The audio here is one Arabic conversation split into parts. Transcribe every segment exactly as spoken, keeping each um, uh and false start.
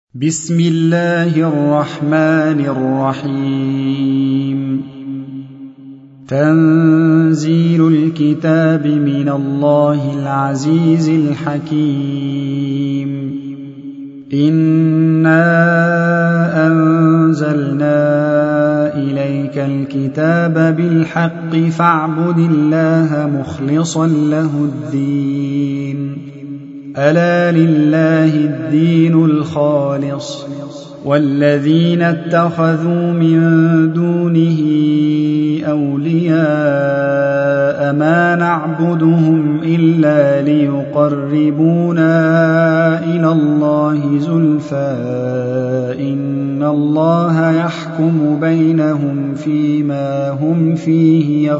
بسم الله الرحمن الرحيم تنزيل الكتاب من الله العزيز الحكيم إنا أنزلنا إليك الكتاب بالحق فاعبد الله مخلصا له الدين ألا لله الدين الخالص والذين اتخذوا من دونه أولياء ما نعبدهم إلا ليقربونا إلى الله زلفى إن الله يحكم بينهم فيما هم فيه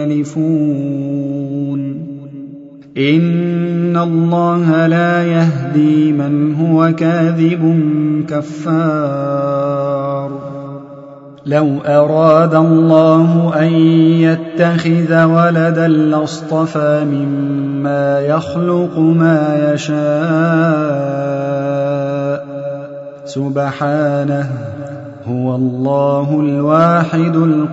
يختلفون إن الله لا يهدي من هو كاذب كفار لو أراد الله أن يتخذ ولدا لاصطفى مما يخلق ما يشاء سبحانه هو الله الواحد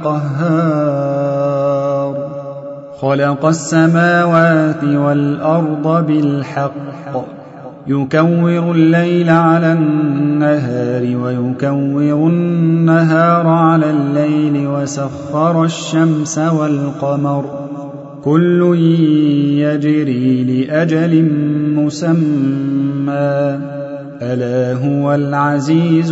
القهار خلق السماوات والأرض بالحق يكور الليل على النهار ويكور النهار على الليل وسخر الشمس والقمر كل يجري لأجل مسمى ألا هو العزيز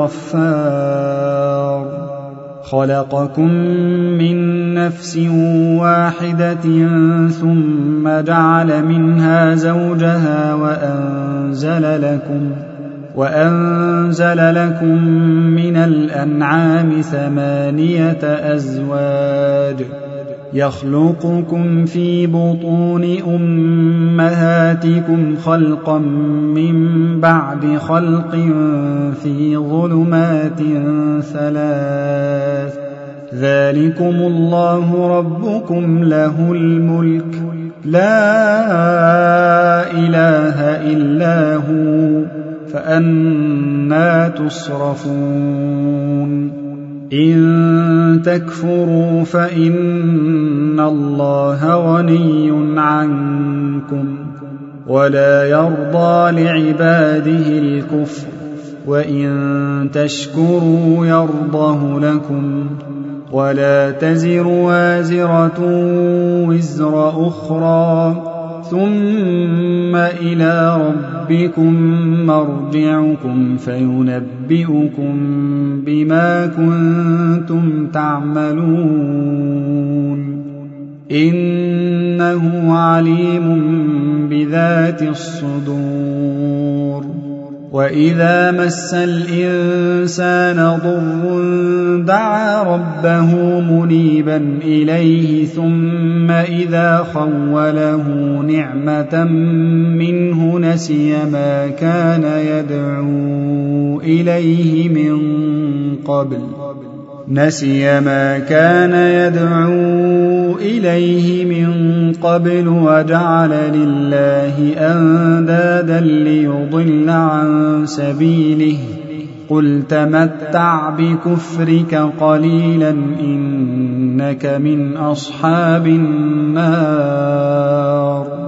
الغفار خلقكم من نفس واحدة ثم جعل منها زوجها وأنزل لكم وأنزل لكم من الأنعام ثمانية أزواج يخلقكم في بطون أمهاتكم خلقا من بعد خلق في ظلمات ثلاث ذلكم الله ربكم له الملك لا إله إلا هو فأنى تصرفون إن تكفروا فإن الله غني عنكم ولا يرضى لعباده الكفر وإن تشكروا يرضه لكم ولا تزر وازرة وزر أخرى ثم إلى ربكم مرجعكم فينبئكم بما كنتم تعملون إنه عليم بذات الصدور وإذا مس الإنسان ضر دعا ربه منيبا إليه ثم إذا خوله نعمة منه نسي ما كان يدعو إليه من قبل نسي ما كان يدعو إليه من قبل وجعل لله أندادا ليضل عن سبيله قل تمتع بكفرك قليلا إنك من أصحاب النار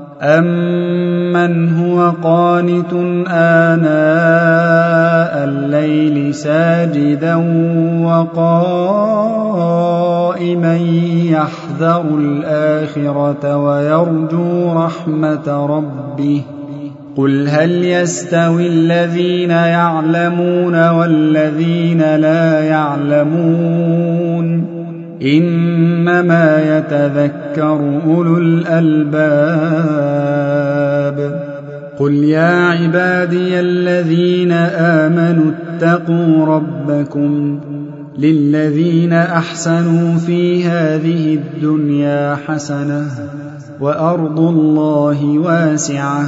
أمن هو قانت آناء الليل ساجدا وقائما يحذر الآخرة ويرجو رحمة ربه قل هل يستوي الذين يعلمون والذين لا يعلمون إنما يتذكر أولو الألباب قل يا عبادي الذين آمنوا اتقوا ربكم للذين أحسنوا في هذه الدنيا حسنة وأرض الله واسعة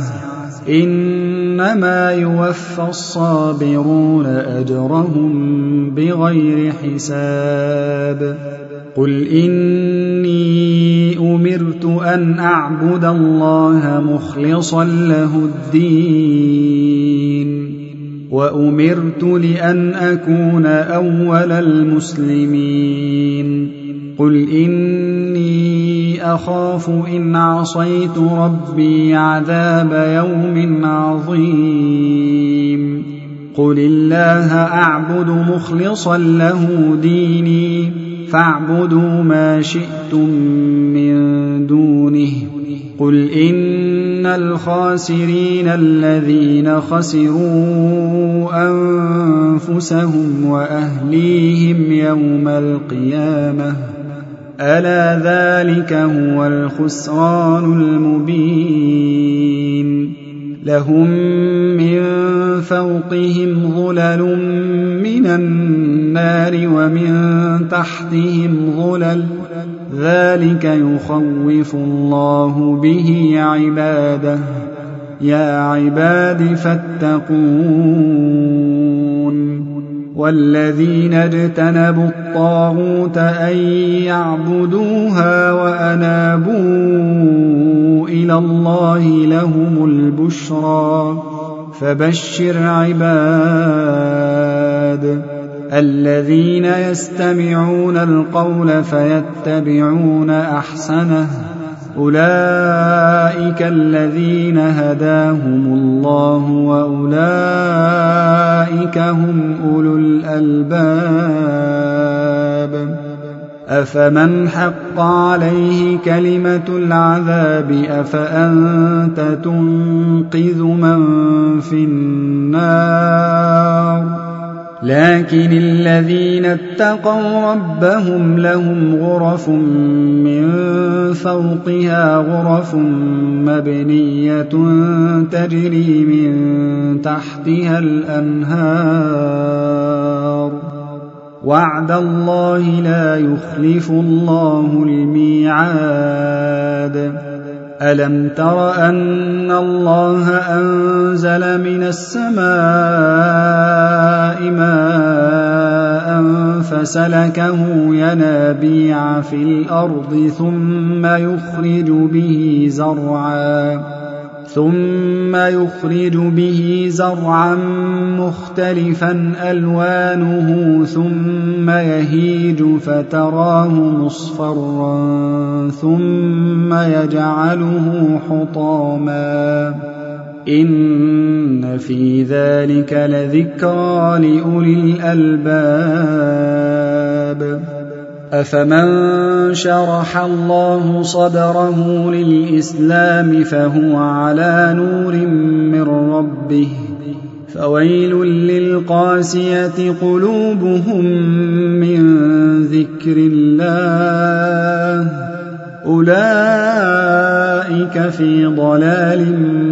إنما يوفى الصابرون أجرهم بغير حساب قل إني أمرت أن أعبد الله مخلصا له الدين وأمرت لأن أكون أول المسلمين قل إني أخاف إن عصيت ربي عذاب يوم عظيم قل الله أعبد مخلصا له ديني فاعبدوا ما شئتم من دونه قل إن الخاسرين الذين خسروا أنفسهم وأهليهم يوم القيامة ألا ذلك هو الخسران المبين لهم من فوقهم ظلل من النار ومن تحتهم ظلل ذلك يخوف الله به عباده يا عباد فاتقون والذين اجتنبوا الطاغوت أن يعبدوها وأنابوا إلى الله لهم البشرى فبشر عباد الذين يستمعون القول فيتبعون أحسنه أولئك الذين هداهم الله وأولئك هم أولو الألباب أفمن حق عليه كلمة العذاب أفأنت تنقذ من في النار لكن الذين اتقوا ربهم لهم غرف من فوقها غرف مبنية تجري من تحتها الأنهار وعد الله لا يخلف الله الميعاد ألم تر أن الله أنزل من السماء ماء فسلكه ينابيع في الأرض ثم يخرج به زرعا ثم يخرج به زرعا مختلفا ألوانه ثم يهيج فتراه مصفرا ثم يجعله حطاما إن في ذلك لذكرى لأولي الألباب أفمن شرح الله صدره للإسلام فهو على نور من ربه فويل للقاسية قلوبهم من ذكر الله أولئك في ضلال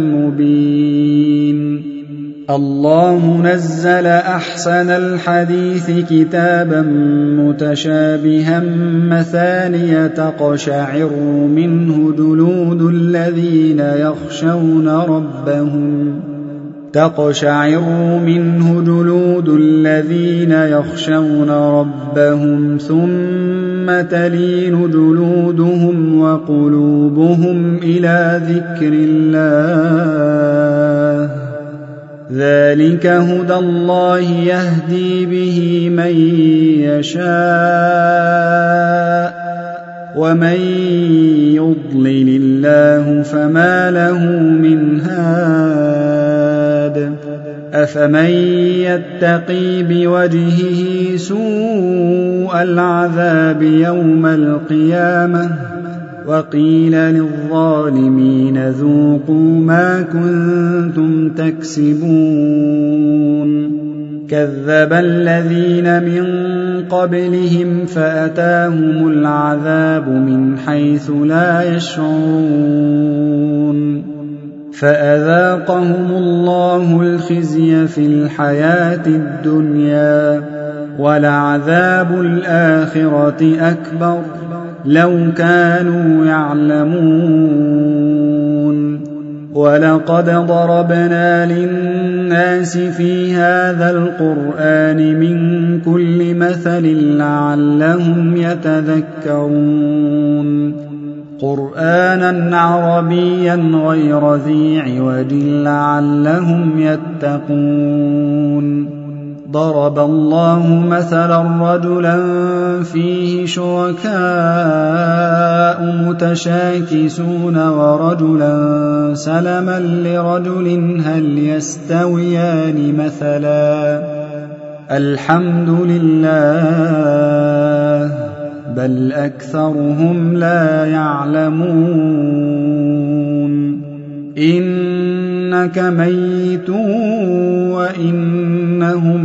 مبين الله نزل أحسن الحديث كتابا متشابها مثانية تقشعر منه جلود الذين يخشون ربهم تقشعر منه جلود الذين يخشون ربهم ثم تلين جلودهم وقلوبهم إلى ذكر الله ذلك هدى الله يهدي به من يشاء ومن يضلل الله فما له من هاد أفمن يتقي بوجهه سوء العذاب يوم القيامة وقيل للظالمين ذوقوا ما كنتم تكسبون كذب الذين من قبلهم فأتاهم العذاب من حيث لا يشعرون فأذاقهم الله الخزي في الحياة الدنيا ولعذاب الآخرة أكبر لو كانوا يعلمون ولقد ضربنا للناس في هذا القرآن من كل مثل لعلهم يتذكرون قرآنا عربيا غير ذي عوج لعلهم يتقون ضرب الله مثلا رجلا فيه شركاء متشاكسون ورجلا سلما لرجل هل يستويان مثلا الحمد لله بل أكثرهم لا يعلمون إنك ميت وإنهم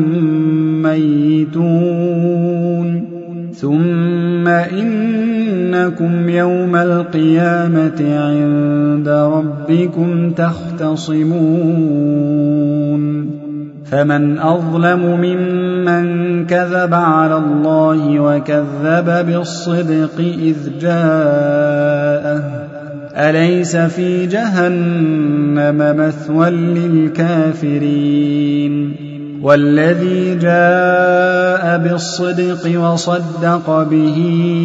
ميتون ثم إنكم يوم القيامة عند ربكم تختصمون فمن أظلم ممن كذب على الله وكذب بالصدق إذ جاءه أليس في جهنم مثوى للكافرين والذي جاء بالصدق وصدق به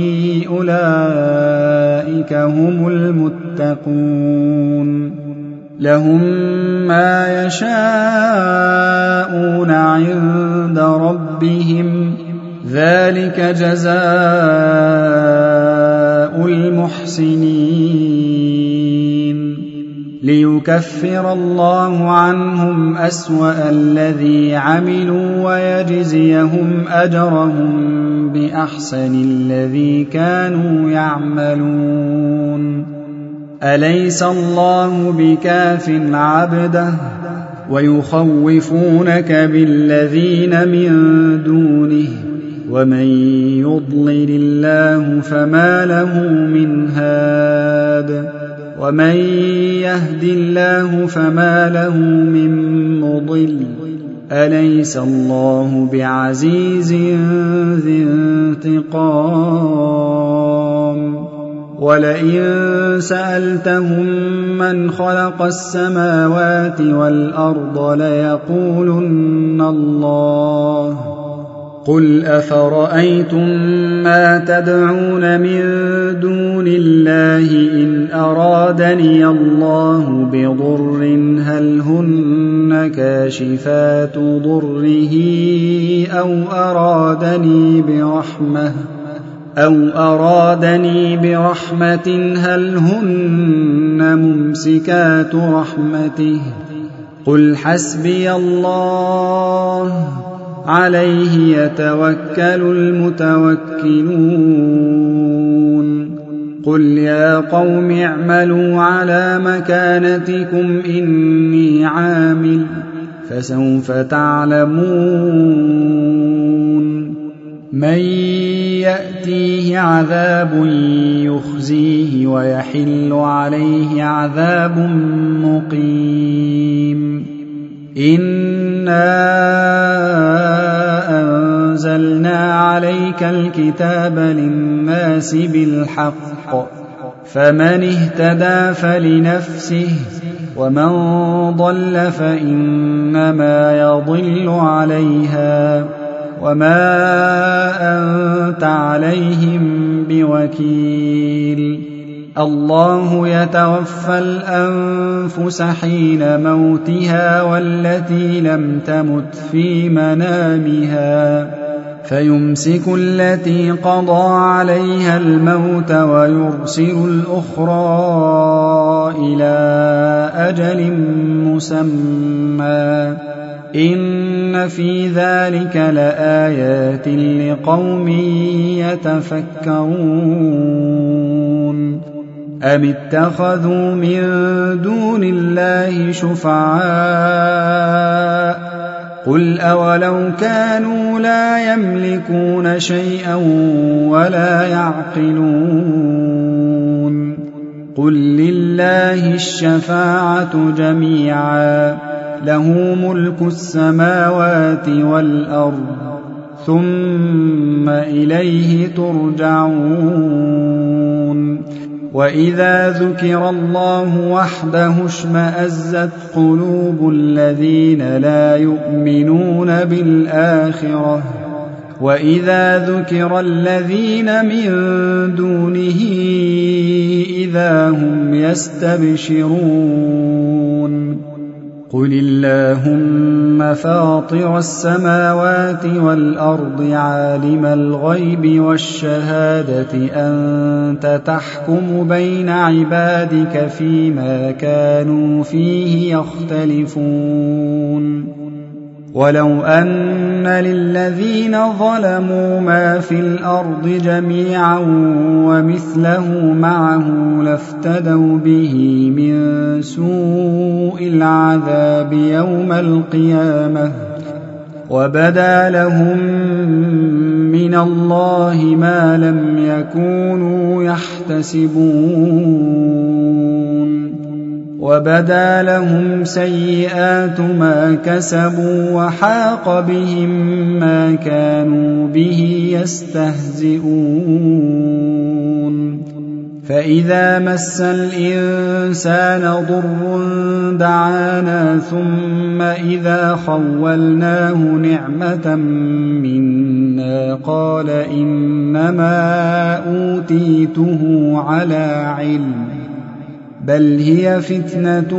أولئك هم المتقون لهم ما يشاءون عند ربهم ذلك جزاء المحسنين ليكفر الله عنهم أسوأ الذي عملوا ويجزيهم أجرهم بأحسن الذي كانوا يعملون أليس الله بكاف عبده ويخوفونك بالذين من دونه ومن يضلل الله فما له من هاد ومن يهد الله فما له من مضل أليس الله بعزيز ذي انتقام ولئن سألتهم من خلق السماوات والأرض ليقولن الله قل أفرأيتم ما تدعون من دون الله إن أرادني الله بضر هل هن كاشفات ضره أو أرادني برحمة أو أرادني برحمة هل هن ممسكات رحمته قل حسبي الله عليه يتوكل المتوكلون قل يا قوم اعملوا على مكانتكم إني عامل فسوف تعلمون من يأتيه عذاب يخزيه ويحل عليه عذاب مقيم إنا أنزلنا عليك الكتاب للناس بالحق فمن اهتدى فلنفسه ومن ضل فإنما يضل عليها وما أنت عليهم بوكيل الله يتوفى الأنفس حين موتها والتي لم تمت في منامها فيمسك التي قضى عليها الموت ويرسل الأخرى إلى أجل مسمى إن في ذلك لآيات لقوم يتفكرون أم اتخذوا من دون الله شفعاء قل أولو كانوا لا يملكون شيئا ولا يعقلون قل لله الشفاعة جميعا له ملك السماوات والأرض ثم إليه ترجعون وإذا ذكر الله وحده اشمأزت قلوب الذين لا يؤمنون بالآخرة وإذا ذكر الذين من دونه إذا هم يستبشرون قل اللهم فاطر السماوات والأرض عالم الغيب والشهادة أنت تحكم بين عبادك فيما كانوا فيه يختلفون ولو أن للذين ظلموا ما في الأرض جميعا ومثله معه لافتدوا به من سوء العذاب يوم القيامة وبدا لهم من الله ما لم يكونوا يحتسبون وبدا لهم سيئات ما كسبوا وحاق بهم ما كانوا به يستهزئون فإذا مس الإنسان ضر دعانا ثم إذا خولناه نعمة منا قال إنما أوتيته على علم بل هي فتنة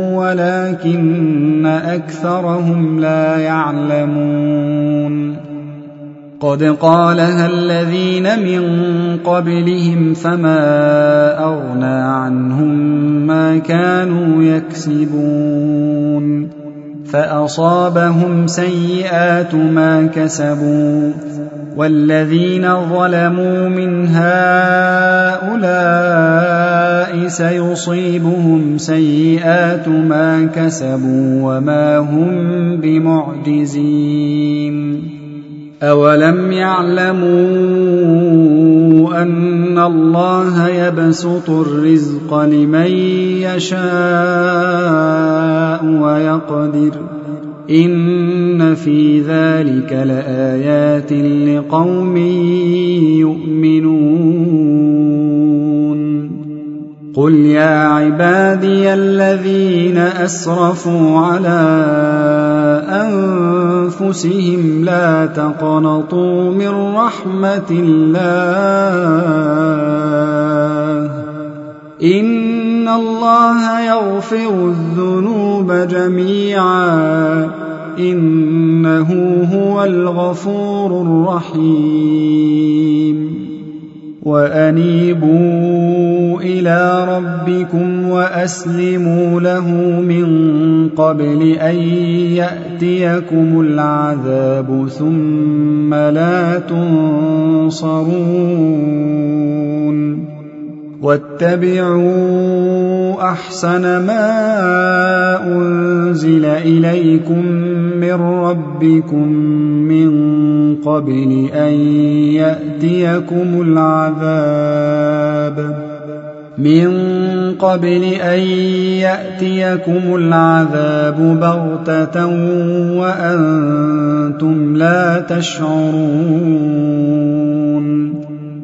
ولكن أكثرهم لا يعلمون قد قالها الذين من قبلهم فما أغنى عنهم ما كانوا يكسبون فأصابهم سيئات ما كسبوا والذين ظلموا من هؤلاء سيصيبهم سيئات ما كسبوا وما هم بمعجزين أولم يعلموا أن الله يبسط الرزق لمن يشاء ويقدر إن في ذلك لآيات لقوم يؤمنون قل يا عبادي الذين أسرفوا على أنفسهم لا تقنطوا من رحمة الله إن الله يغفر الذنوب جميعا إنه هو الغفور الرحيم وأنيبوا إلى ربكم وأسلموا له من قبل أن يأتيكم العذاب ثم لا تنصرون واتبعوا أحسن ما أنزل إليكم من ربكم من قبل أن يأتيكم العذاب من قبل أن يأتيكم العذاب بغتة وأنتم لا تشعرون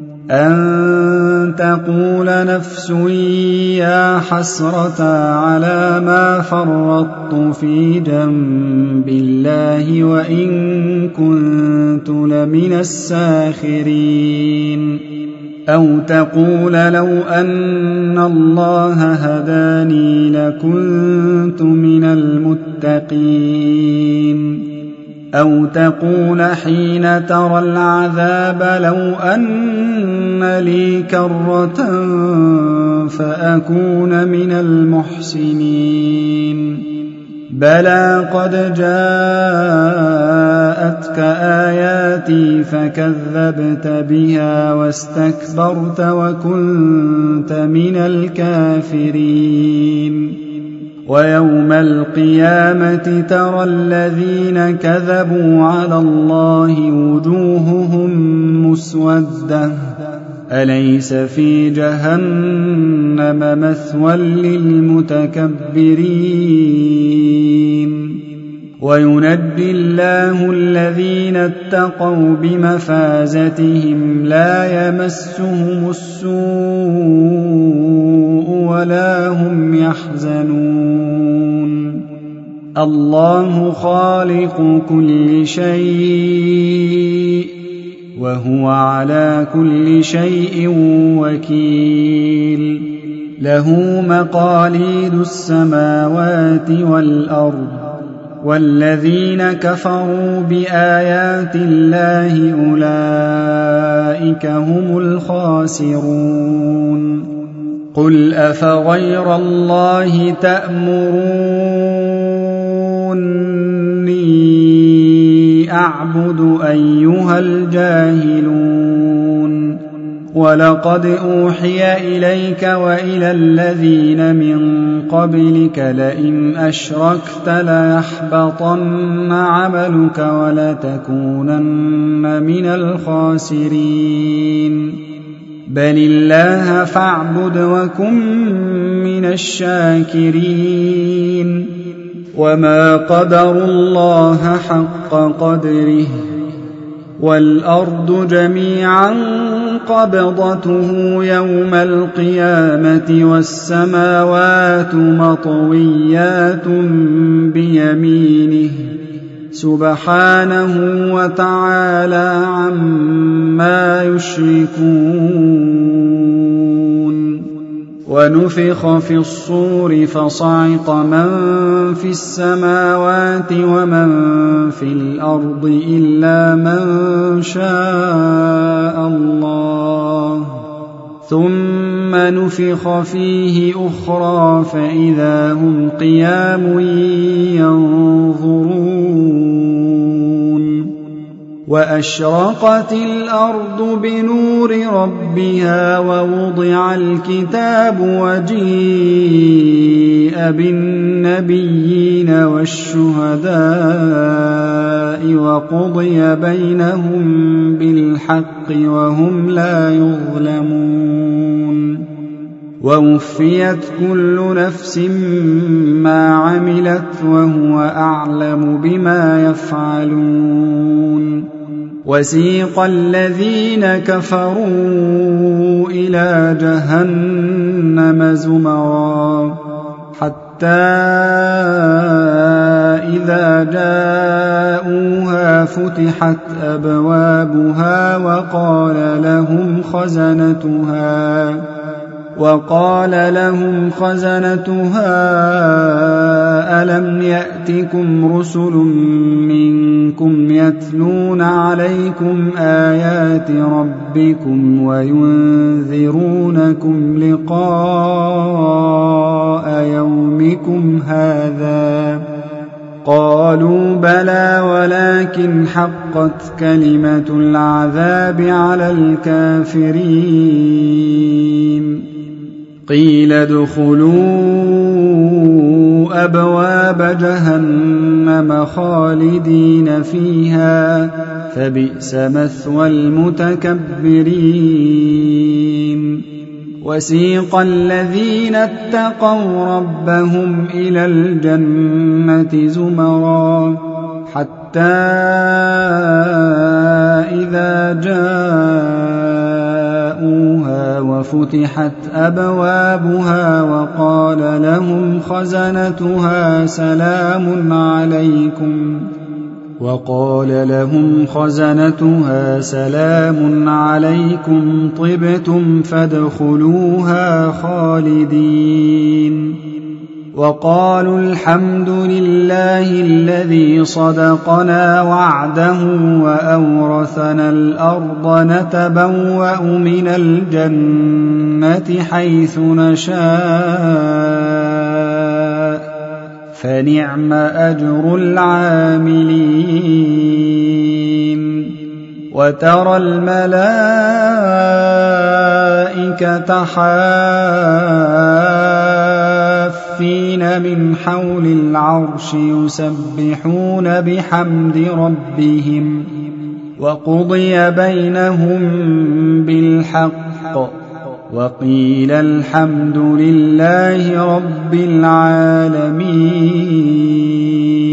أن تقول نفس يا حسرة على ما فرطت في جنب الله وإن كنت لمن الساخرين أو تقول لو أن الله هداني لكنت من المتقين أو تقول حين ترى العذاب لو أن لي كرة فأكون من المحسنين بلى قد جاءتك آياتي فكذبت بها واستكبرت وكنت من الكافرين ويوم القيامة ترى الذين كذبوا على الله وجوههم مسودة أليس في جهنم مثوى للمتكبرين وينجي الله الذين اتقوا بمفازتهم لا يمسهم السوء ولا هم يحزنون الله خالق كل شيء وهو على كل شيء وكيل له مقاليد السماوات والأرض والذين كفروا بآيات الله أولئك هم الخاسرون قل أفغير الله تأمروني أعبد أيها الجاهلون ولقد أوحي إليك وإلى الذين من قبلك لئن أشركت ليحبطن عملك ولتكونن من الخاسرين بل الله فاعبد وكن من الشاكرين وما قدروا الله حق قدره والأرض جميعا قبضته يوم القيامة والسماوات مطويات بيمينه سبحانه وتعالى عما يشركون ونفخ في الصور فصعق من في السماوات ومن في الأرض إلا من شاء الله ثم نفخ فيه أخرى فإذا هم قيام ينظرون وأشرقت الأرض بنور ربها ووضع الكتاب وجيء بالنبيين والشهداء وقضي بينهم بالحق وهم لا يظلمون ووفيت كل نفس ما عملت وهو أعلم بما يفعلون وسيق الذين كفروا إلى جهنم زمرا حتى إذا جاءوها فتحت أبوابها وقال لهم خزنتها وقال لهم خزنتها ألم يأتكم رسل منكم يتلون عليكم آيات ربكم وينذرونكم لقاء يومكم هذا قالوا بلى ولكن حقت كلمة العذاب على الكافرين قيل ادخلوا أبواب جهنم خالدين فيها فبئس مثوى المتكبرين وسيق الذين اتقوا ربهم إلى الجنة زمرا حتى إذا جاءوها وفتحت أبوابها وقال لهم خزنتها سلام عليكم وقال لهم خزنتها سلام عليكم طبتم فادخلوها خالدين وقالوا الحمد لله الذي صدقنا وعده وأورثنا الأرض نتبوأ من الجنة حيث نشاء فنعم أجر العاملين وترى الملائكة حافين من حول العرش يسبحون بحمد ربهم وقضي بينهم بالحق وقيل الحمد لله رب العالمين